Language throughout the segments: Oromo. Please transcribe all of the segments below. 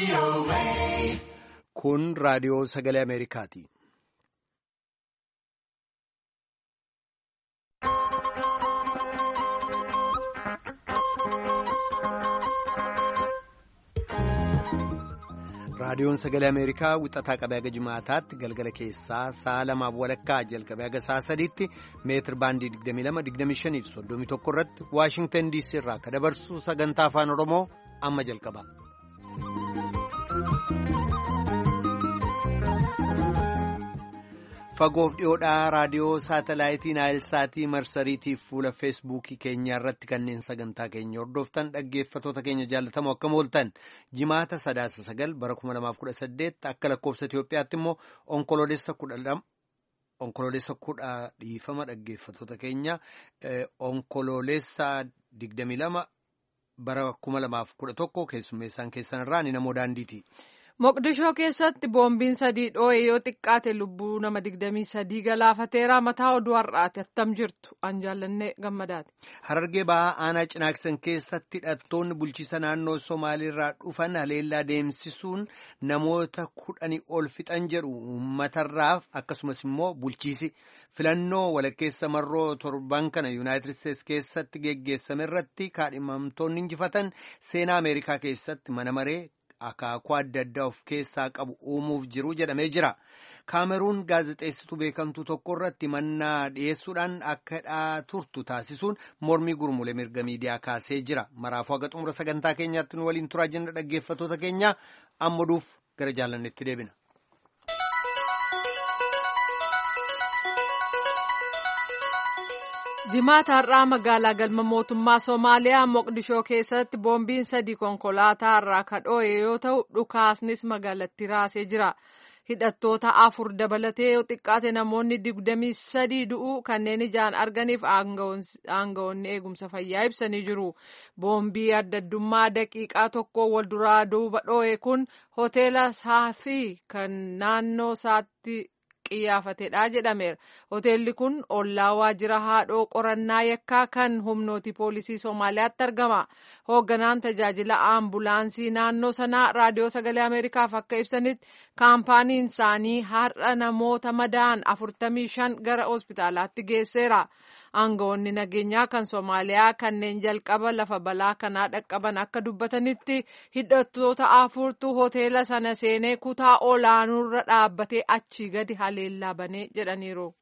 Kun raadiyoo sagalee Ameerikaati. Raadiyoon sagalee Ameerikaa wixataa qabee haga jimaataatti galgala keessaa sa'a 2:00 jalqabee haga sa'a 3tti meetir baandii 22, 25 fi 31 irratti Waashingtan DC irraa akka dabarsu sagantaa afaan Oromoo amma jalqaba. Fagoof dhiyoodhaa raadiyoo saatalaayitii Naayilsaatii marsariitiif fuula feesbuukii keenya irratti kanneen sagantaa keenya hordoftan dhaggeeffatoota keenya jaallatamoo akkam ooltan jimaata 9 bara 2018 akka lakkoofsa Itoophiyaatti immoo onkoloolessa 10 dhiifama dhaggeeffatoota keenya onkoloolessa 22 bara 2011 keessummeessaan keessanirraa ni namoo daandiiti. Moqdishoo keessatti boombiin 3 dhoo'ee yoo xiqqaate lubbuu nama 23 galaafateera. Mataa oduu har'aati attam jirtu an jaallannee gammadaati. Harargee ba'aa aanaa Cinaaksan keessatti hidhattoonni bulchiisa naannoo Somaaliirraa dhufan haleellaa deemsisuun namoota 10 ol fixan jedhu uummatarraaf akkasumas immoo bulchiisi filannoo walakkeessa marroo torban kana Yuunaayitid Isteetsi keessatti geggeessame irratti kaadhimamtoonni injifatan seenaa Ameerikaa keessatti mana maree akaakuu adda addaa of keessaa qabu uumuuf jiru jedhamee jira. Kaameruun gaazexeessituu beekamtuu tokko irratti mannaa dhiyeessuudhaan akka hidhaa turtu taasisuun mormii gurmulee mirga miidiyaa kaasee jira. Maraafuu haga xumura sagantaa keenyaatti nu waliin turaa jenna dhaggeeffatoota keenya ammaduuf gara jaalannetti deebina. Jimaata har'aa magaalaa galma mootummaa Somaaliyaa Moqdishoo keessatti boombiin 3 konkolaataa irraa kadhoo'e yoo ta'u dhukaasnis magaalatti raasee jira. Hidhattoota 4 dabalatee yoo xiqqaate namoonni 23 du'uu kanneen ijaan arganiif aangawoonni eegumsa fayyaa ibsanii jiru. Boombii adda addummaa daqiiqaa tokko wal duraa duuba dhoo'e kun hoteela Saafii kan naannoo isaatti qiyyaafatedha jedhameera. Hoteelli kun ollaa waajjira haadhoo qorannaa yakkaa kan humnooti poolisii Somaaliyaatti argama. Hoogganaan tajaajila aambulaansii naannoo sanaa raadiyoo sagalee Ameerikaaf akka ibsanitti kaampaaniin isaanii har'a namoota madaa'an 45 gara hospitaalaatti geesseera. Aangawoonni nageenyaa kan Somaaliyaa kanneen jalqaba lafa balaa kanaa dhaqqaban akka dubbatanitti hidhattoota 4tu hoteela sana seenee kutaa olaanurra dhaabbatee achii gadi haleellaa banee jedhaniiru.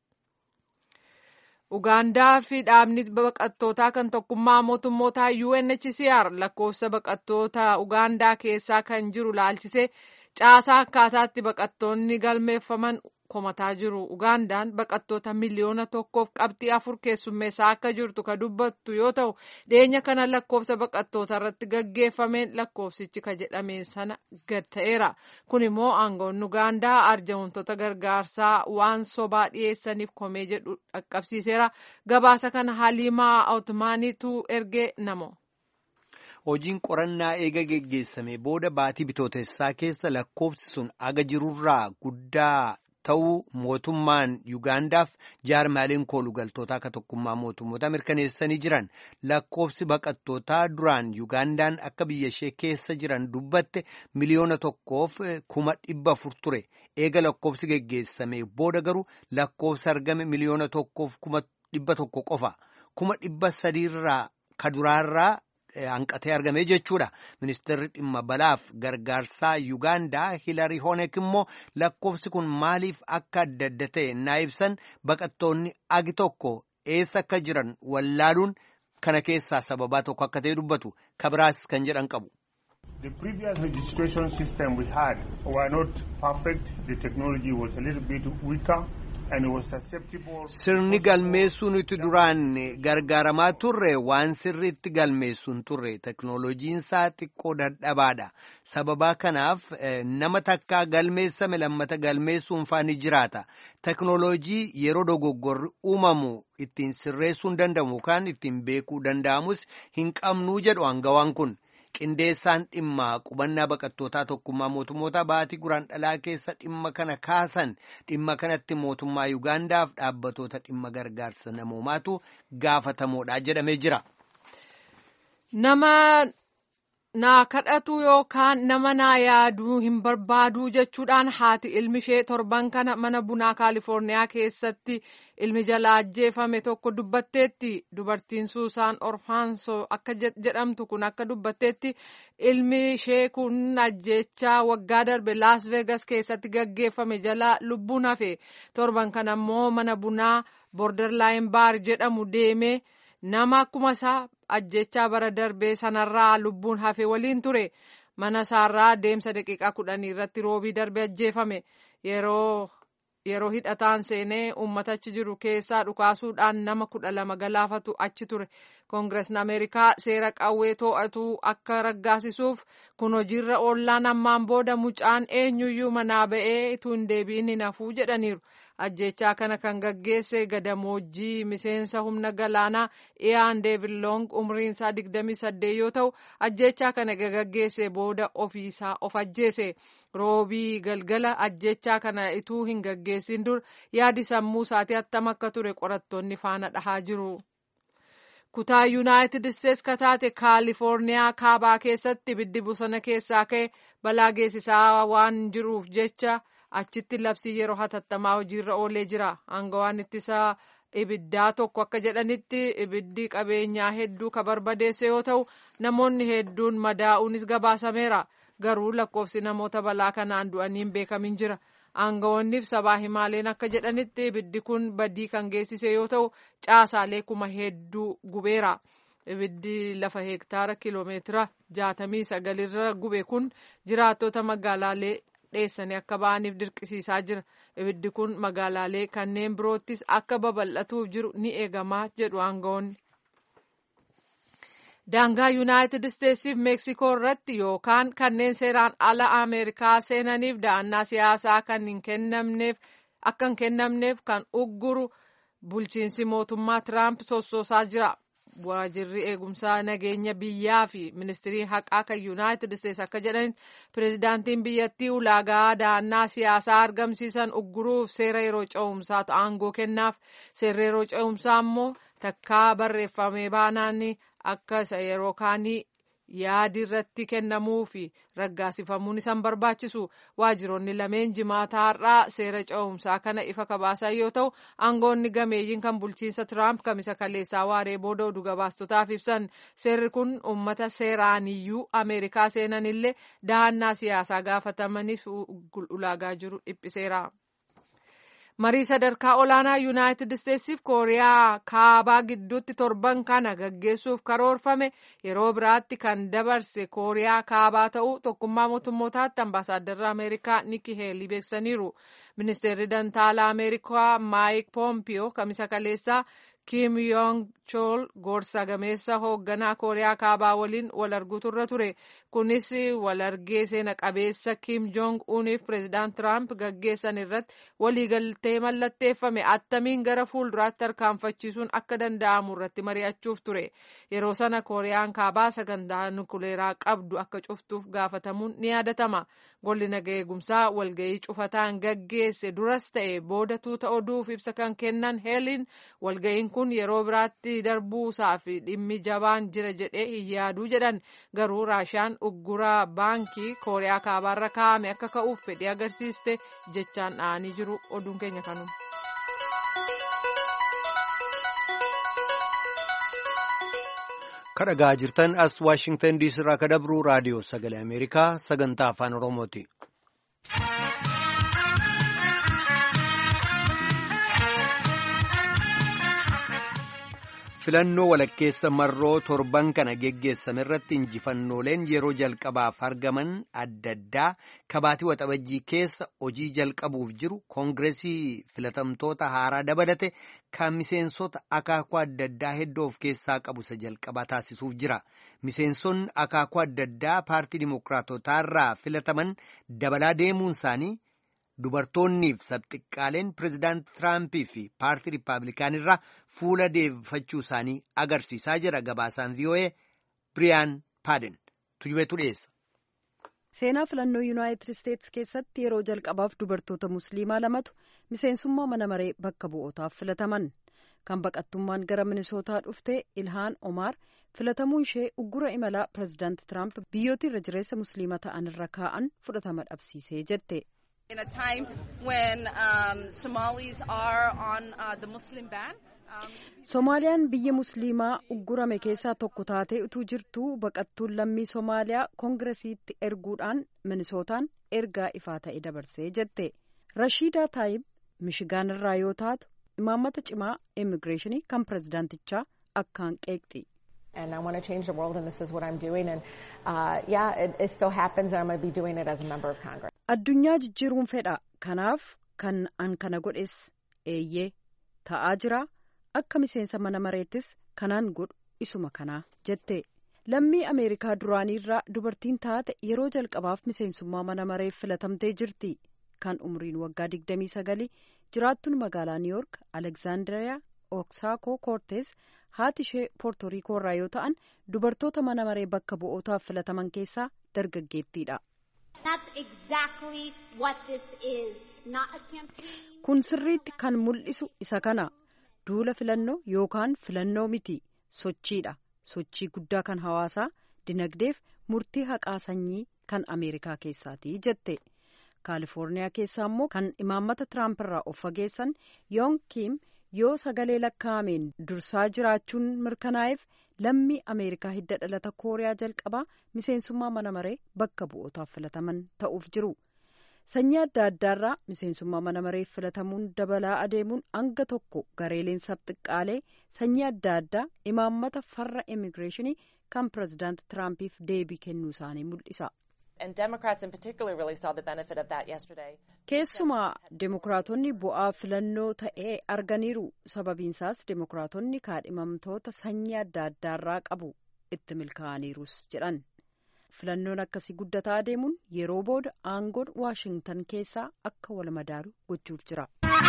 Ugaandaa fi dhaabni baqattootaa kan tokkummaa mootummootaa UNHCR lakkoofsa baqattoota Ugaandaa keessaa kan jiru laalchisee caasaa akkaataatti baqattoonni galmeeffaman komataa jiru. Ugaandaan baqattoota miliyoona 1.4 keessummeessaa akka jirtu ka dubbattu yoo ta'u dhiyeenya kana lakkoofsa baqattoota irratti gaggeeffameen lakkoofsichi ka jedhameen sana gad ta'eera. Kun immoo aangawoonni Ugaandaa arjoomtoota gargaarsaa waan sobaa dhiyeessaniif komee jedhu dhaqqabsiiseera. Gabaasa kana Haliimaa Otmaaniitu ergee namo. Hojiin qorannaa eega geggeessame booda baatii bitootessaa keessa lakkoofsi sun aga jirurraa guddaa ta'uu mootummaan Yuugaandaaf jaarmaaleen koolugaltootaa akka tokkummaa mootummoota mirkaneessanii jiran. Lakkoofsi baqattootaa duraan Yuugaandaan akka biyya ishee keessa jiran dubbatte miliyoona 1,400 ture. Eega lakkoofsi geggeessame booda garuu lakkoofsi argame miliyoona 1,100 qofa. 300,000 irraa kaduraarraa hanqatee argamee jechuudha. Ministeerri dhimma balaaf gargaarsaa Yuugaandaa Hilarii Hoonek immoo lakkoofsi kun maaliif akka adda adda ta'e naa ibsan baqattoonni agi tokko eessa akka jiran wallaaluun kana keessaa sababaa tokko akka ta'e dubbatu. Kabiraas kan jedhan qabu. The previous registration system we had were not perfect. The technology was a little bit weaker. Sirni galmeessuun itti duraan gargaaramaa turre waan sirriitti galmeessuun turre teknooloojiinsaa xiqqoo dadhabaadha. Sababaa kanaaf nama takkaa galmeessame lammata galmeessuun faani jiraata. Teknooloojii yeroo dogoggorri uumamu ittiin sirreessuun danda'amu yookaan ittiin beekuu danda'amus hin qabnuu jedhu aangawaan kun. Qindeessaan dhimma qubannaa baqattootaa tokkummaa mootummoota baatii guraandhalaa keessa dhimma kana kaasan dhimma kanatti mootummaa Yuugaandaaf dhaabbatoota dhimma gargaarsa namoomaatu gaafatamoodha jedhamee jira. Nama naa kadhatu yookaan nama naa yaaduu hin barbaaduu jechuudhaan haati ilmi ishee torban kana mana bunaa kaalifoorniyaa keessatti ilmi jalaa ajjeefame tokko dubbatteetti. Dubartiin Suusaan Orfaansoo akka jedhamtu kun akka dubbatteetti ilmi ishee kun ajjeechaa waggaa darbe Las Vegas keessatti gaggeeffame jalaa lubbuun hafe. Torban kana immoo mana bunaa Borderline Bar jedhamu deemee nama akkuma isaa ajjechaa bara darbee sanarraa lubbuun hafe waliin ture. Mana isaarraa deemsa daqiiqaa 10 irratti roobii darbe ajjeefame. Yeroo hidhataan seenee uummata achi jiru keessaa dhukaasuudhaan nama 12 galaafatu achi ture. Koongireesni Ameerikaa seera qawwee to'atu akka raggaasisuuf kun hojiirra oollaan ammaan booda mucaan eenyuyyuu manaa ba'ee utuu hin deebiin hin hafuu jedhaniiru. Ajjechaa kana kan gaggeesse gadamoojjii miseensa humna galaanaa Iyaan Deevilloong umriin isaa 28 yoo ta'u ajjechaa kana gaggeesse booda ofiisaa of ajjeese. Roobii galgala ajjechaa kana utuu hin gaggeessin dur yaadi sammuu isaatii attam akka ture qorattoonni faana dhahaa jiru. Kutaa Yuunaayitid Isteets kataate Kaalifoorniyaa kaabaa keessatti ibiddi bosona keessaa ka'e balaa geessisaa waan jiruuf jecha achitti labsii yeroo hatattamaa hojiirra oolee jira. Aangawaan ittisa ibiddaa tokko akka jedhanitti ibiddi qabeenyaa hedduu ka barbadeesse yoo ta'u namoonni hedduun madaa'uunis gabaasameera. Garuu lakkoofsi namoota balaa kanaan du'anii hin beekamin jira. Aangawoonniif sabaa himaaleen akka jedhanitti ibiddi kun badii kan geessise yoo ta'u caasaalee kuma hedduu gubeera. Ibiddi lafa hektaara kiloomeetira 69 irra gube kun jiraattota magaalaalee dheessanii akka ba'aniif dirqisiisaa jira. Ibiddi kun magaalaalee kanneen biroottis akka babal'atuuf jiru ni eegamaa jedhu aangawoonni. Daangaa Yuunaayitid Isteetsiif Meeksikoo irratti yookaan kanneen seeraan ala Ameerikaa seenaniif da'annaa siyaasaa akka hin kennamneef kan ugguru bulchiinsi mootummaa Tiraamp sossoosaa jira. Waajirri eegumsaa nageenya biyyaa fi ministirii haqaa kan Yuunaayitid Isteets akka jedhanitti pireezidaantiin biyyattii ulaagaa da'annaa siyaasaa argamsiisan ugguruuf seera yeroo ce'umsaatu aangoo kennaaf. Seerri yeroo ce'umsaa immoo takkaa barreeffamee baanaan akka isa yeroo kaanii yaadi irratti kennamuu fi raggaasifamuun isaan barbaachisu. Waajjiroonni lameen jimaata har'aa seera ce'umsaa kana ifa kabaasan yoo ta'u aangoonni gameeyyiin kan bulchiinsa Tiraamp kamisa kaleessaa waaree booda oduu gabaastotaaf ibsan. Seerri kun uummata seeraaniyyuu Ameerikaa seenanillee dahannaa siyaasaa gaafatamaniif ulaagaa jiru dhiphiseera. Marii sadarkaa olaanaa Yuunaayitid Isteetsiif Kooriyaa kaabaa gidduutti torban kana gaggeessuuf karoorfame yeroo biraatti kan dabarse Kooriyaa kaabaa ta'uu tokkummaa mootummootaatti ambaasaaddarri Ameerikaa Nikki Heelii beeksaniiru. Ministeerri Dantaalaa Ameerikaa Maayik Poompiyoo kamisa kaleessaa Kim Yoong Chol gorsa gameessa hoogganaa Kooriyaa kaabaa waliin wal arguutu irra ture. Kunis wal argee seena qabeessa Kim Jong Uniif pireezidaant Tiraamp gaggeessan irratti waliigaltee mallatteeffame attamiin gara fuulduraatti tarkaanfachiisuun akka danda'amu irratti mari'achuuf ture. Yeroo sana Kooriyaan kaabaa sagantaa nukuleeraa qabdu akka cuftuuf gaafatamuun ni yaadatama. Golli nagaa eegumsaa walga'ii cufataan gaggeesse duras ta'e booda tuuta oduuf ibsa kan kennan Heeliin walga'iin kun yeroo biraatti darbuusaa fi dhimmi jabaan jira jedhee hin yaaduu jedhan. Garuu Raashiyaan ugguraa baankii Kooriyaa kaabaarra kaa'ame akka ka'uuf fedhii agarsiiste jechaan dha'anii jiru. Oduun keenya kanuma. Kadhagaa jirtan as Waashingtan DC irraa kadabru raadiyoo sagalee Ameerikaa sagantaa afaan Oromooti. Filannoo walakkeessa marroo torban kana geggeessame irratti injifannooleen yeroo jalqabaaf argaman adda addaa kabaatii waxabajjii keessa hojii jalqabuuf jiru koongireesii filatamtoota haaraa dabalate kan miseensota akaakuu adda addaa hedduu of keessaa qabu isa jalqabaa taasisuuf jira. Miseensonni akaakuu adda addaa paartii Dimookiraatotaa irraa filataman dabalaa deemuun isaanii dubartoonniif sabxiqqaaleen pireezidaant Tiraampii fi paartii Riippaabilikaan irraa fuula deeffachuu isaanii agarsiisaa jira. Gabaasaan VOA Biriyaan Paaden tujubeetu dhiyeessa. Seenaa filannoo Yuunaayitid Isteets keessatti yeroo jalqabaaf dubartoota musliimaa lamatu miseensummaa mana maree bakka bu'ootaaf filataman. Kan baqattummaan gara Minisootaa dhufte Ilhaan Omaar filatamuun ishee uggura imalaa pireezidaanti Tiraamp biyyoota irra jireessa musliima ta'an irra kaa'an fudhatama dhabsiisee jette. In a time when Somalis are on the Muslim ban. Soomaaliyaan biyya musliimaa uggurame keessaa tokko taatee utuu jirtu baqattuun lammii Soomaaliyaa koongiresiitti erguudhaan Minisootaan ergaa ifaa ta'e dabarsee jette. Rashiidaa Taayib Mishigaan irraa yoo taatu imaammata cimaa immigireeshinii kan pireezidaantichaa akkaan qeeqxi. And I want to change the world, and this is what I'm doing. And it so happens that I'm going to be doing it as a member of Congress. Addunyaa jijjiiruun fedha. Kanaaf kan an kana godhes eeyyee ta'aa jira. Akka miseensa mana mareettis kanaan godhu isuma kanaa jette. Lammii Ameerikaa duraaniirraa dubartiin taate yeroo jalqabaaf miseensummaa mana mareef filatamtee jirti. Kan umriin waggaa 29 jiraattuun magaalaa New York Alexandria Ocasio-Cortez haati ishee Poortoriikoo irraa yoo ta'an dubartoota mana maree bakka bu'ootaaf filataman keessaa dargaggeettiidha. Kun sirriitti kan mul'isu isa kana. Duula filannoo yookaan filannoo miti sochiidha. Sochii guddaa kan hawaasaa dinagdeef murtii haqaa sanyii kan Ameerikaa keessaati jette. Kaalifoorniyaa keessaa immoo kan imaammata Tiraamp irraa of fageessan Yoon Kiim yoo sagalee lakkaa'ameen dursaa jiraachuun mirkanaa'eef lammii Ameerikaa hidda dhalata Kooriyaa jalqabaa miseensummaa mana maree bakka bu'ootaaf filataman ta'uuf jiru. Sanyii adda addaarraa miseensummaa mana mareef filatamuun dabalaa adeemuun hanga tokko gareeleen sabxiqqaalee sanyii adda addaa imaammata farra immigireeshinii kan pireezidaanti Tiraampiif deebii kennuu isaanii mul'isa. And Democrats in particular really saw the benefit of that yesterday. Keessumaa Demokiraatonni bu'aa filannoo ta'ee arganiiru. Sababiinsaas Demokiraatonni kaadhimamtoota sanyii adda addaarraa qabu itti milkaa'aniirus jedhan. Filannoon akkasii guddataa adeemuun yeroo booda aangoon Waashingtan keessaa akka wal madaalu gochuuf jira.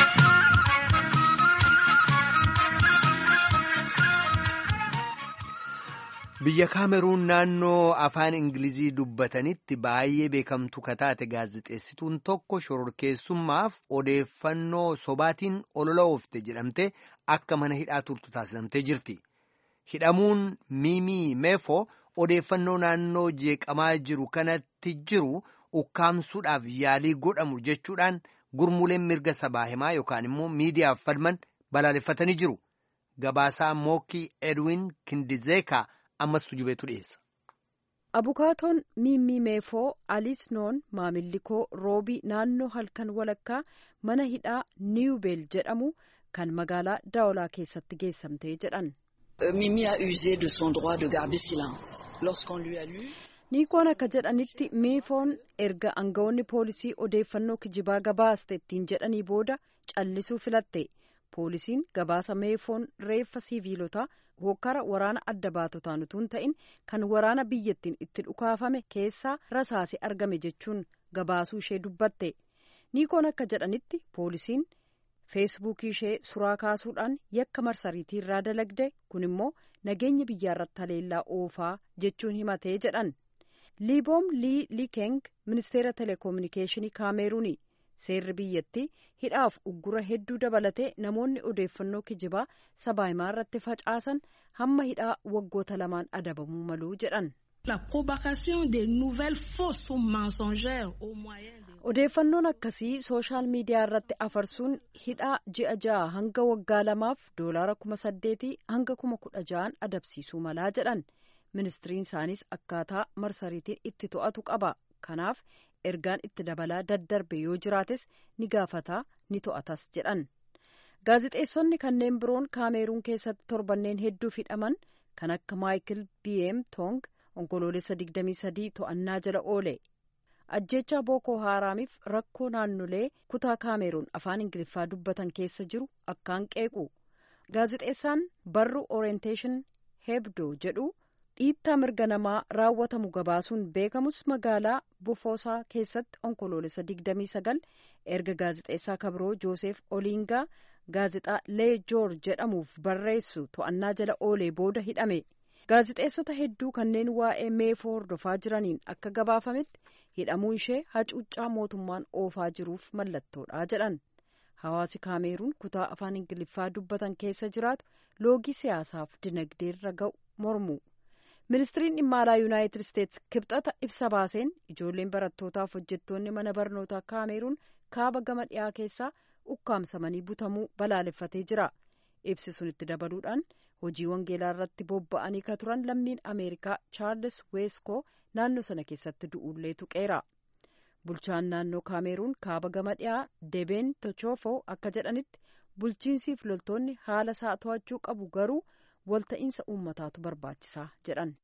Biyya Kaameruun naannoo afaan Ingilizii dubbatanitti baay'ee beekamtu kataate gaazexeessituun tokko shororkeessummaaf odeeffannoo sobaatiin olola oofte jedhamte akka mana hidhaa turtu taasifamtee jirti. Hidhamuun Miimii Meefoo odeeffannoo naannoo jeeqamaa jiru kanatti jiru ukkaamsuudhaaf yaalii godhamu jechuudhaan gurmuuleen mirga sabaa himaa yookaan immoo miidiyaaf falman balaaleffatanii jiru. Gabaasaa Mookii Edwin Kindizeekaa ammas tujubeetu dhiyeessa. Abukaatoon Miimii Meefoo Alisnoon maamilli koo roobii naannoo halkan walakkaa mana hidhaa Niwbeel jedhamu kan magaalaa Daawolaa keessatti geessamtee jedhan. Mimi a usé de son droit de garder silence. Lorsqu'on lui a lu. Niikoon akka jedhanitti Meefoon erga aangawoonni poolisii odeeffannoo kijibaa gabaaste ittiin jedhanii booda callisuu filatte. Poolisiin gabaasa Meefoon reeffa siviilotaa hokkara waraana adda baatotaan utuu hin ta'in kan waraana biyyattiin itti dhukaafame keessaa rasaasi argame jechuun gabaasuu ishee dubbatte. Niikoon akka jedhanitti poolisiin feesbuukii ishee suraa kaasuudhaan yakka marsariitii irraa dalagde kun immoo nageenya biyyaa irratti haleellaa oofaa jechuun himatee jedhan. Liiboom Lii Likeng ministeera teleekoominikeeshinii Kaameruuni. Seerri biyyattii hidhaaf uggura hedduu dabalatee namoonni odeeffannoo kijibaa sabaa himaa irratti facaasan hamma hidhaa waggoota 2 adabamuu maluu jedhan. Odeeffannoon akkasii sooshaal miidiyaa irratti afarsuun hidhaa ji'a 6 hanga waggaa 2f $8,000 hanga $16,000 adabsiisuu malaa jedhan. Ministiriin isaaniis akkaataa marsariitiin itti to'atu qaba. Kanaaf ergaan itti dabalaa daddarbe yoo jiraates ni gaafataa ni to'atas jedhan. Gaazixeessonni kanneen biroon Kaameruun keessatti torbanneen hedduuf hidhaman kan akka Maayikil B.M. Tong onkoloolessa 23 to'annaa jala oole. Ajjeechaa Bookoo Haaraamiif rakkoo naannolee kutaa Kaameruun afaan Ingiliffaa dubbatan keessa jiru akkaan qeequ. Gaazixeessaan barru Orientation Hebdo jedhu dhiittaa mirga namaa raawwatamu gabaasuun beekamus magaalaa Bofoosaa keessatti onkoloolessa 29 erga gaazixeessaa kabiroo Joosef Oliingaa gaazixaa Lee Joor jedhamuuf barreessu to'annaa jala oolee booda hidhame. Gaazixeessota hedduu kanneen waa'ee Meefoo hordofaa jiraniin akka gabaafametti hidhamuun ishee hacuuccaa mootummaan oofaa jiruuf mallattoodha jedhan. Hawaasi Kaameruun kutaa afaan Ingiliffaa dubbatan keessa jiraatu loogii siyaasaaf dinagdeerra ga'u mormu. Ministiriin dhimma alaa Yuunaayitid Isteetsi kibxata ibsa baaseen ijoolleen barattootaaf hojjettoonni mana barnootaa Kaameruun kaaba gama dhiyaa keessaa ukkaamsamanii butamuu balaaleffatee jira. Ibsi sun itti dabaluudhaan hojii wangeelaa irratti bobba'anii ka turan lammiin Ameerikaa Chaarles Weeskoo naannoo sana keessatti du'uullee tuqeera. Bulchaan naannoo Kaameruun kaaba gama dhiyaa Debeen Tochofoo akka jedhanitti bulchiinsiif loltoonni haala isaa to'achuu qabu garuu walta'iinsa uummataatu barbaachisaa jedhan.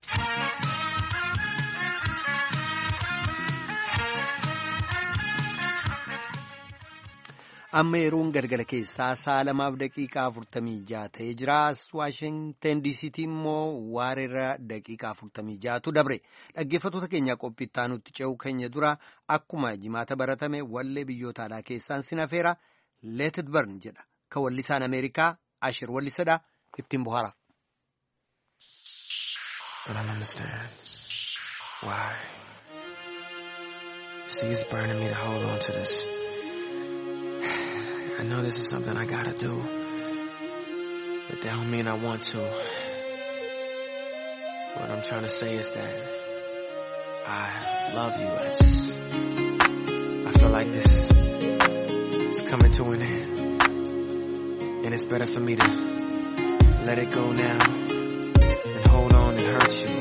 Amma yeroon galgala keessaa 2:46 ta'ee jira. Waashingten DC'tti immoo waareerra daqiiqaa 46tu dabre. Dhaggeeffattoota keenya qophii itti aanutti ce'uu keenya dura akkuma jimaata baratame wallee biyyoota alaa keessaan sinafeera Let It Burn jedha. Ka wallisaan Ameerikaa Ashir wallisadha ittiin bohaara. I don't understand why. See, it's burning me to hold on to this. I know this is something I gotta do, but that don't mean I want to. What I'm trying to say is that I love you. I feel like this is coming to an end, and it's better for me to let it go now than hold on and hurt you.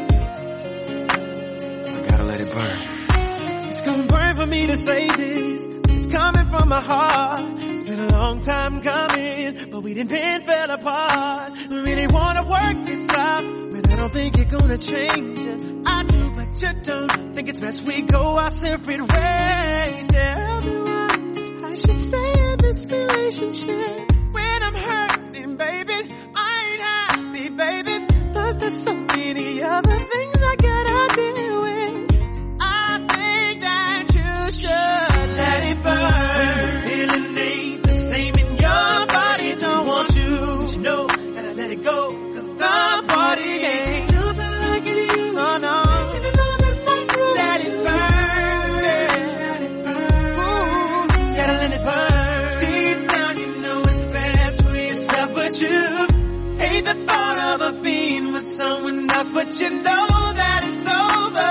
I gotta let it burn. It's gonna burn for me to say this. It's coming from my heart. It's been a long time coming, but we didn't fell apart. We really wanna work this out, but I don't think you're gonna change it. I do, but you don't. Think it's best we go our separate ways. Tell me why I should stay in this relationship when I'm hurting, baby. I ain't happy, baby. Plus there's so many other things I gotta deal with. I think that you should let it burn. When the feeling ain't the same in your body, don't want you. But you know, gotta let it go, 'cause the party ain't jumping like it used to. Oh no, even though there's no proof. Let it burn, yeah. Let it burn. Ooh, gotta let it burn. Deep down you know it's best for yourself, but you hate the thought of being with someone else, but you know that it's over.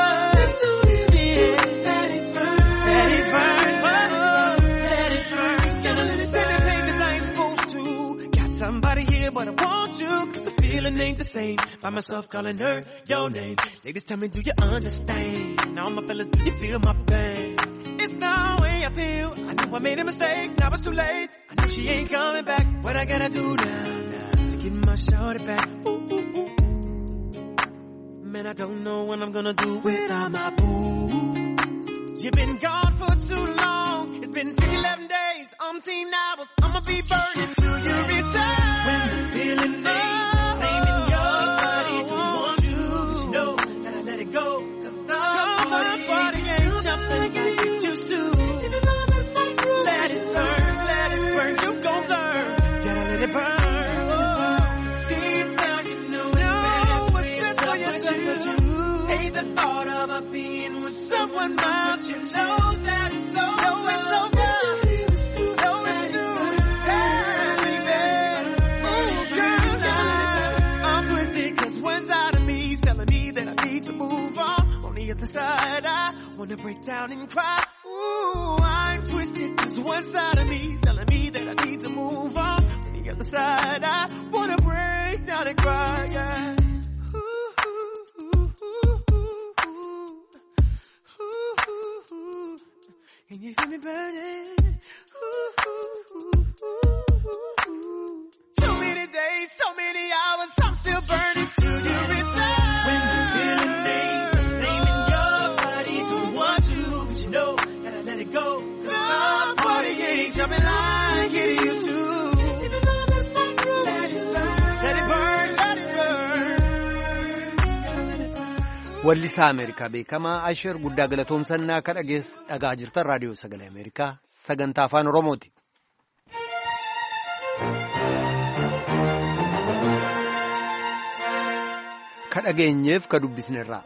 Let it burn. Let it burn. Let it burn. Gotta listen to things I ain't supposed to. Got somebody here, but I want you, 'cause the feeling ain't the same. By myself calling her your name. Ladies, tell me, do you understand? Now my fellas, do you feel my pain? It's the way I feel. I know I made a mistake, now it's too late. I know she ain't coming back. What I gotta do now to get my shorty back? Ooh, ooh, ooh, ooh. Man, I don't know what I'm gonna do without my boo. You've been gone for too long. It's been 11 days, 10 hours. I'ma be burning till you return. When the feeling ain't the same in your body, don't want you. But you know, gotta let it go, 'cause the party ain't jumping like it used to. Even though there's no proof. Let it burn, you gon' learn. Gotta let it burn. Deep down you know it's best for yourself, but you hate the thought of being with someone else. You know that it's over. Know it's over. Know it's through. Yeah, baby. Ooh, girl, now I'm twisted, 'cause one side of me is telling me that I need to move on. On the other side, I wanna break down and cry. Ooh, I'm twisted, 'cause one side of me is telling me that I need to move on. On the other side, I wanna break down and cry, yeah. Can you hear me burning? So many days, so many hours, I'm still burning till you return. When the feeling ain't the same in your body, don't want you, but you know, gotta let it go. 'Cause the party ain't jumping like it used to. Even though there's no proof. Let it burn. Let it burn. Let it burn. Wallisaa Ameerikaa beekamaa Asher guddaa galatoomsannaa akka dhagaa jirtan raadiyoo sagalee Ameerikaa sagantaa afaan Oromooti. Ka dhageenyeef ka dubbisnerraa.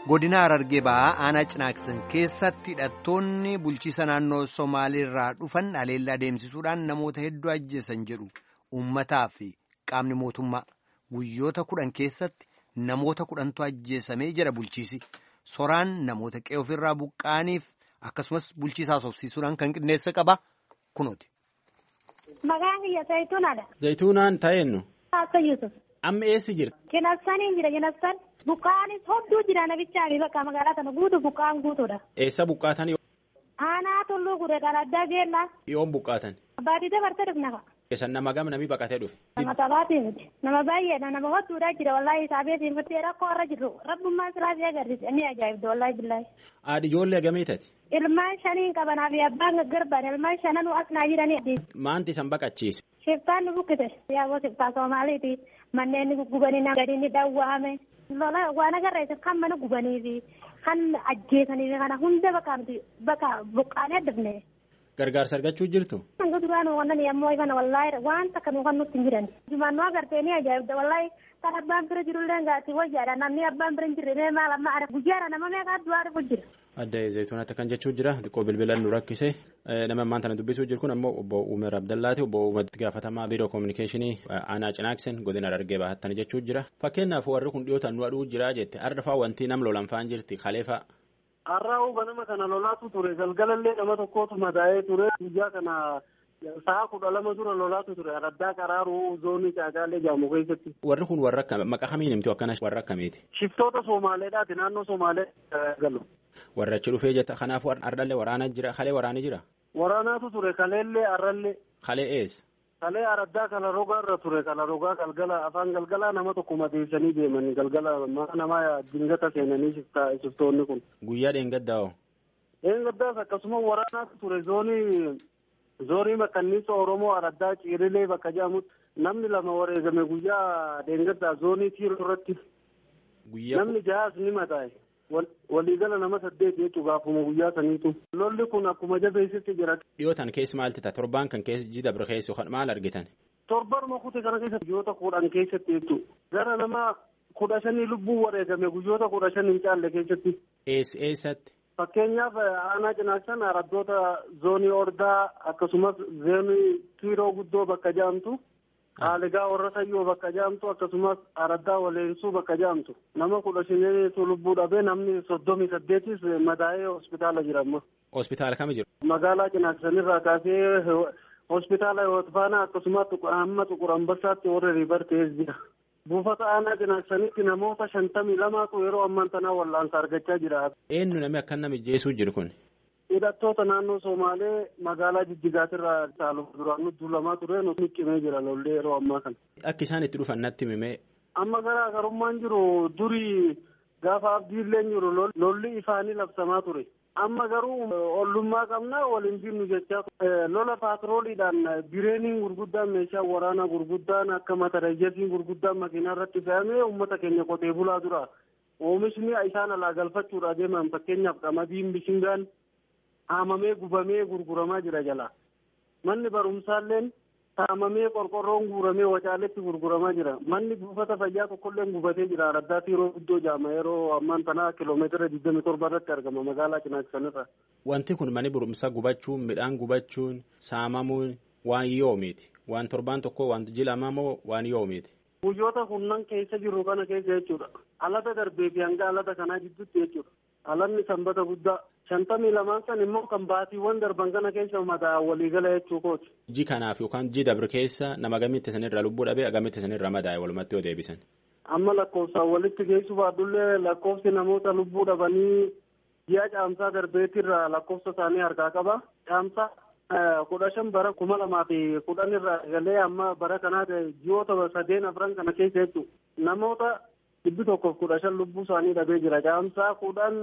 godina Harargee Bahaa aanaa Cinaaksan keessatti hidhattoonni bulchiisa naannoo Somaaliirraa dhufan haleellaa deemsisuudhaan namoota hedduu ajjeesan jedhu uummataa fi qaamni mootummaa guyyoota 10 keessatti namoota 10tu ajjeesamee jira bulchiisi. Soraan namoota qe'ee ofirraa buqqaaniif akkasumas bulchiisaa sobsiisuudhaan kan qindeessa qaba kunooti. Maqaan kiyya Zayituunaadha. Zayituunaan taa'eennu. Haasa Yusuf. Amma eessa jirti? Cinaksaniin jira Cinaksan. Buqqaanis hedduu jira nabichaan bakka magaalaa kana guutu buqqaan guutuudha. Eessa buqqaatan? Aanaa Tulluu Guree kan addaa geellaa. Yoom buqqaatan? Baadii dabartee dhufnafa. Eessan nama gama namni baqatee dhufe? Nama taphaati miti. Nama baay'eedha nama hodduudhaa jira wallaahi isaabeetiin murtee rakkoo irra jirru rabbummaan silaasii agarsiise ni ajaa'ibdu wallaahi billaahi. Haadhi ijoollee gamee taati? Ilmaan shaniin qabanaa fi abbaan gaggarban ilmaan shananuu asnaa jiranii. Maanti isan baqachiise? Shiftaan nu buqqise yaaboo shiftaa Soomaaliiti manneen ni gubanii gadi ni dhawwaame lola waan agarreessa kan mana gubanii fi kan ajjeesanii fi kana hunda bakka buqqaanee addabne. Gargaarsa argachuu jirtu? Hanga duraan wannan yemmuu ifan wallaahi waan takka nu kan nutti hin jiran. Jumaannoo agartee ni ajaa'ibda wallaahi kan abbaan bira jirullee gaati wayyaadha namni abbaan bira hin jirre mee maal amma ara guyyaadha nama meeqa du'aa dhufu jira. Adda Zayituunatti kan jechuu jira xiqqoo bilbilaan nu rakkise nama ammaan tana dubbisuu jiru kun ammoo obbo Umer Abdallaati obbo Uumatti gaafatamaa biiroo koominikeeshinii aanaa Cinaaksan godina Harargee Bahaatti jechuu jira. Fakkeenyaaf warri kun dhiyootaan nu aduu jira jette ardafaa wanti nam lolan faan jirti kaleefaa. Har'aa banama kana lolaatu ture galgalallee nama tokkootu madaa'ee ture guyyaa kana sa'a 12 dura lolaatu ture araddaa qaraaruu zoonii caagaalee jaamu keessatti. Warri kun warra akkam maqaa kamiin himtu akkana warra akkamiiti? Shiftoota Somaaleedhaati naannoo Somaalee galu. Warra achi dhufee jetta kanaafuu ardallee waraana jira kalee waraani jira? Waraanaatu ture kaleellee arrallee. Kalee eessa? Kalee araddaa kala rogaa irra ture kala rogaa galgala afaan galgalaa nama tokko madeessanii deemanii galgala nama dingata seenanii shiftoonni kun. Guyyaa dheengaddaa hoo? Dheengaddaas akkasuma waraanaatu ture zoonii makkanniisa Oromoo araddaa Ciirilee bakka jedhamutti namni 2 wareegame guyyaa dheengaddaa zoonii Tiiroo irratti. Namni 6 ni madaa'e. Waliigala nama 8 jechuun gaafuma guyyaa saniitu. Lolli kun akkuma jabeessitti jira. Dhiyootan keessa maalti ta'a? Torbaan kan keessa jidabra keessa maal argitan? Torban kute kana keessa guyyoota 10 keessatti jechuudha. Gara nama 15 lubbuu wareegame guyyoota 15 hin caalle keessatti. Eessatti? Fakkeenyaaf aanaa Cinaaksan araddoota zoonii Ordaa akkasumas zoonii Tiiroo guddoo bakka jedhamtu. Haaligaa warra Sayyoo bakka jedhamtu akkasumas araddaa Waleensuu bakka jedhamtu nama 15 lubbuu dhabee namni 38 madaa'ee hospitaala jira amma. Hospitaala kami jiru? Magaalaa Cinaaksanirraa kaasee hospitaala Yootfaanaa akkasumas hamma Xuqur Ambassaatti warra riibartees jira. Buufata aanaa Cinaaksanitti namoota 52tu yeroo ammaan tanaa wallaansa argachaa jira. Eenyu namni akka nama ajjeesuu jiru kun? Hidhattoota naannoo Somaalee magaalaa Jijjigaatirraa saaluma duraan nutti lamaa ture nuti cimee jira lollee yeroo ammaa kana. Akka isaan itti dhufan natti himee. Amma garaagarummaan jiru durii gaafa abdiillee jiru lolli ifaanii labsamaa ture. Amma garuu ollummaa qabna waliin jirnu jechaa lola paatrooliidhaan bireeniin gurguddaan meeshaa waraanaa gurguddaan akka matarajjasiin gurguddaan makiinaa irratti fe'amee uummata keenya qotee bulaa dura oomishni isaan alaa galfachuudha deeman fakkeenyaaf qamadiin bishingaan haamamee gubamee gurguramaa jira jala manni barumsaalleen haamamee qorqorroon guuramee wacaaletti gurguramaa jira manni buufata fayyaa tokkolleen gubatee jira araddaa Tiiroo guddoo jaama yeroo ammaan tanaa kiiloomeetira 27 irratti argama magaalaa Cinaaksanirra. Wanti kun manni barumsaa gubachuun midhaan gubachuun saamamuun waan yoomiiti waan torbaan tokko waan jilama moo waan yoomiiti. Guyyoota kunnan keessa jiru kana keessa jechuudha alata darbee fi hanga alata kanaa jidduutti jechuudha alanni sanbata guddaa 52 san immoo kan baatiiwwan darban kana keessa madaa waliigala jechuu kooti. Ji kanaaf yookaan ji dabre keessa nama gamitti sanirra lubbuu dhabee gamitti sanirra madaa'e walumatti yoo deebisan. Amma lakkoofsaan walitti geessuuf addullee lakkoofsi namoota lubbuu dhabanii ji'a caamsaa darbeetirra lakkoofsa isaanii harkaa qaba. Caamsaa 15 bara 2010 irraa galee amma bara kanaa ji'oota 3-4 kana keessa jechuudha. Namoota 115 lubbuu isaanii dhabee jira. Caamsaa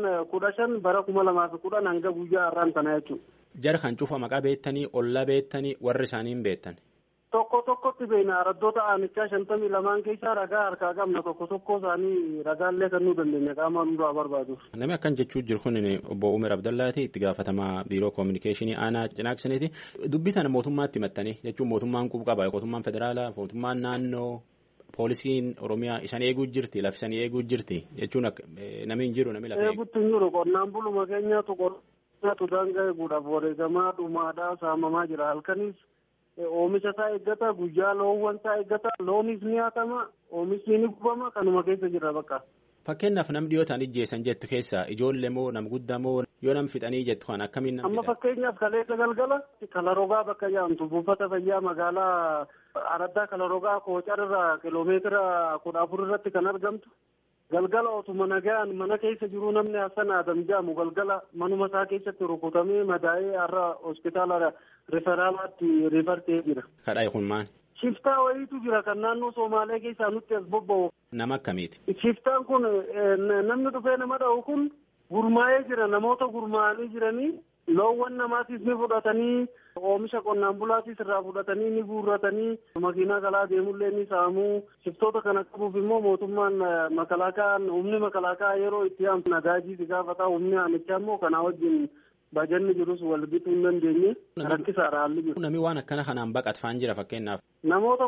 15 bara 2010 hanga guyyaa har'aan kana jechuudha. Jara kan cufa maqaa beektanii olla beektanii warri isaanii hin beektan. Tokkotti beekna araddoota aanichaa 52 keessaa ragaa harkaa qabna tokko isaanii ragaallee kennuu dandeenya qaama hundaa barbaadu. Namni akkan jechuu jiru kun obbo Umer Abdallaati itti gaafatamaa biiroo koominikeeshinii aanaa Cinaaksaniiti. Dubbii tana mootummaatti himattanii jechuun mootummaan qaba mootummaan federaalaa mootummaan naannoo poolisiin Oromiyaa isan eeguu jirti lafisanii eeguu jirti jechuun namni hin jiru namni lafa eeguutti hin jiru qonnaan buluma keenyaatu daangaa eeguudhaaf wareegamaa dhumaadhaa saamamaa jira halkanis oomisha isaa eeggata guyyaa loowwan isaa eeggata loonis ni hatama oomishni ni gubama kanuma keessa jira bakka. Fakkeenyaaf nam dhiyoo ta'an ijjeessan jettu keessa ijoollee moo nam guddaa moo yoo nam fixanii jettu kan akkamiin nam amma fakkeenyaaf kaleessa galgala Kalarogaa bakka jedhamtu buufata fayyaa magaalaa Araddaa Kalarogaa Koocarraa kiloomeetira 14 irratti kan argamtu galgala otuma nagaan mana keessa jiru namni Hassan Adam jedhamu galgala manuma isaa keessatti rukutamee madaa'ee har'a hospitaala referaalaatti rifartee jira. Kadhaa kun maal? Shiftaa wayiitu jira kan naannoo Somaalee keessaa nutti as bobba'u. Nama akkamiiti? Shiftaan kun namni dhufee nama dha'u kun gurmaa'ee jira namoota gurmaa'anii jiranii loowwan namaatis ni fudhatanii oomisha qonnaan bulaatis irraa fudhatanii ni guurratanii makiinaa kalaa deemullee ni saamuu shiftoota kana qabuuf immoo mootummaan humni makalaakaa yeroo itti aantu nagaajiiti gaafataa humni aanichaa immoo kanaa wajjin bajanni jirus wal bituu hin dandeenye rakkisaadha haalli jiru. Namni waan akkana kanaan baqatfaan jira fakkeenyaaf. Namoota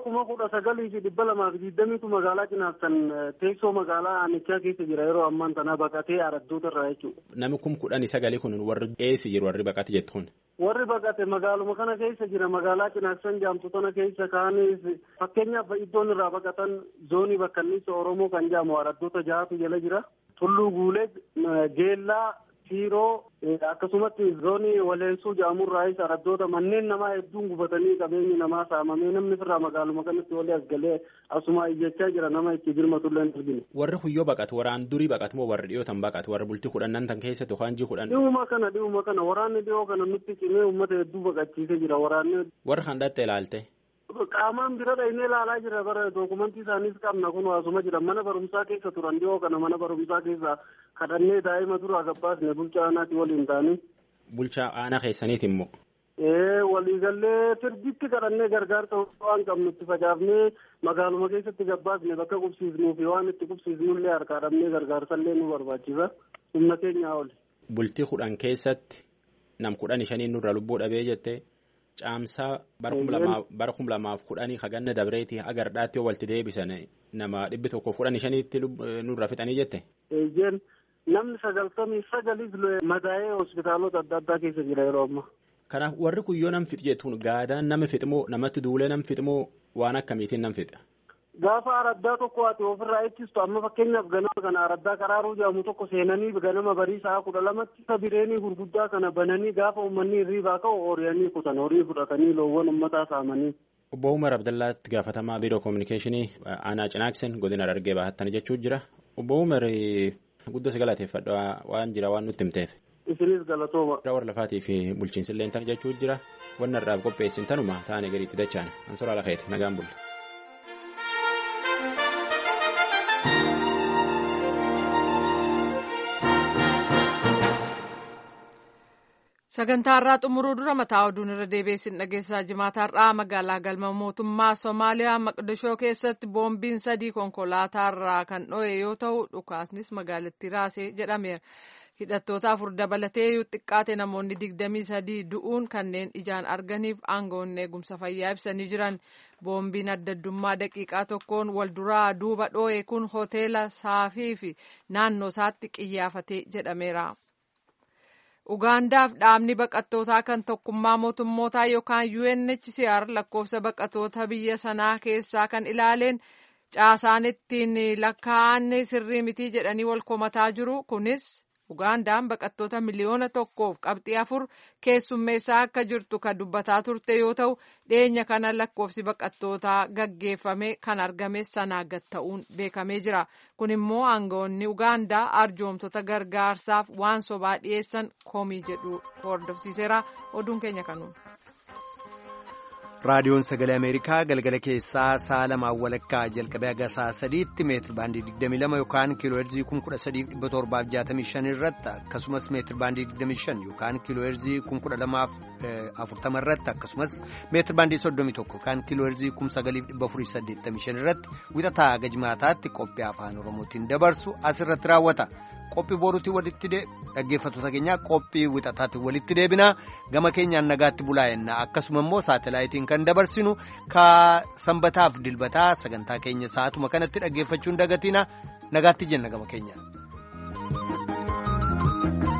19,220tu magaalaa Cinaaksan teessoo magaalaa aanichaa keessa jira yeroo ammaan tanaa baqatee araddoota irraa jechuudha. Namni 19,000 kun warri eessi jiru warri baqate jettu kun. Warri baqate magaaluma kana keessa jira magaalaa Cinaaksan jaamtu tana keessa kaanis fakkeenyaaf iddoon irraa baqatan zoonii bakkanniisa Oromoo kan jedhamu araddoota 6tu jala jira. Tulluu Guulee, Geellaa, Tiiroo akkasumatti zoonii Waleensuu jedhamurraayis araddoota manneen namaa hedduun gubatanii qabeenyi namaa saamamee namni firraa magaaluma kanatti walii as galee asuma iyyachaa jira nama itti jirmatullee hin argine. Warri huyyoo baqatu waraan durii baqatu moo warri dhiyootan baqatu warri bultii 10 tan keessatti yookaan jii 10. Dhiyuma kana waraanni dhiyoo kana nutti cimee uummata hedduu baqachiisee jira waraanni. Warri kan dhatte ilaalte. Qaamaan bira dhaynee ilaalaa jira bara dookumentii isaaniis qabna kun asuma jira mana barumsaa keessa turan dhiyoo kana mana barumsaa keessa kadhannee daa'ima duraa gabbaasne bulchaa aanaatti waliin taane. Bulchaa aanaa keessaniiti immoo. Waliigallee sirbitti kadhannee gargaarsa waan qabnutti facaafnee magaaluma keessatti gabbaasne bakka qubsiisnuu fi waan itti qubsiisnullee harkaa dhabnee gargaarsallee nu barbaachisa humna keenyaa oli. Bultii 10 keessatti nam 15 nurra lubbuu dhabee jettee. Caamsaa bara 2010 haganna dabreetii agardhaatti yoo walti deebisan nama 115tti nurra fixanii jette. Namni 99 madaa'ee hospitaalota adda addaa keessa jira yeroo ammaa. Kanaaf warri kun yoo nam fixu jettuun gaadaan nama fixmoo namatti duulee nam fixmoo waan akkamiitiin nam fixa. Gaafa araddaa tokko ati ofirraa ittistu amma fakkeenyaaf ganama kana araddaa Qaraaruu jedhamu tokko seenanii ganama barii sa'a 12tti bireenii gurguddaa kana bananii gaafa uummanni hirriibaa ka'u hooriyanii kutan horii fudhatanii loowwan uummataa saamanii. Obbo Umar Abdallaatti gaafatamaa biiroo koominikeeshinii aanaa Cinaaksen godina Harargee bahattan jechuu jira. Obbo Umar guddoo si galateeffadha waan jira waan nutti himteef. Isinis galatooma. Warra lafaatii fi bulchiinsillee tan jechuu jira wanna irraaf qopheessin tanuma taane gadiitti dachaan ansoraa lakeeti nagaan bulle. Sagantaa irraa xumuruu dura mataa oduun irra deebiin dhageessaa jimaata irraa magaalaa galma mootummaa Somaaliyaa Maqdishoo keessatti boombiin 3 konkolaataa irraa kan dho'e yoo ta'u dhukaasnis magaalattii raasee jedhameera. Hidhattoota 4 dabalatee yoo xiqqaate namoonni 23 du'uun kanneen ijaan arganiif aangoonni eegumsa fayyaa ibsanii jiran. Boombiin addaddummaa daqiiqaa tokkoon wal duraa duuba dho'e kun hoteela Saafii fi naannoo isaatti qiyyaafatee jedhameera. Ugaandaaf dhaabni baqattootaa kan tokkummaa mootummootaa yookaan UNHCR lakkoofsa baqattoota biyya sanaa keessaa kan ilaaleen caasaan ittiin lakkaa'an sirrii mitii jedhanii wal komataa jiru. Kunis Ugaandaan baqattoota miliyoona 1.4 keessummeessaa akka jirtu kan dubbataa turte yoo ta'u dhiyeenya kana lakkoofsi baqattootaa gaggeeffame kan argame sanaa gad ta'uun beekamee jira. Kun immoo aangawoonni Ugaandaa arjoomtota gargaarsaaf waan sobaa dhiyeessan komii jedhu hordofsiiseera. Oduun keenya kanuun. Raadiyoon Sagalee Ameerikaa galgala keessaa sa'a 2 walakkaa jalqabee haga sa'a 3tti meetir baandii 22 yookaan kiilooherzii 13,765 irratti akkasumas meetir baandii 25 yookaan kiilooherzii 12,040 irratti akkasumas meetir baandii 31 yookaan kiilooherzii 9,485 irratti wixataa haga jimaataatti qophii afaan Oromootiin dabarsu asirratti raawwata. qophii boruutti walitti dhaggeeffattoota keenya qophii wixataatti walitti deebina gama keenyaan nagaatti bulaa jenna akkasuma immoo saatalaayitiin kan dabarsinu ka sanbataaf dilbataa sagantaa keenya sa'atuma kanatti dhaggeeffachuun dagatiina nagaatti jenna gama keenyaan.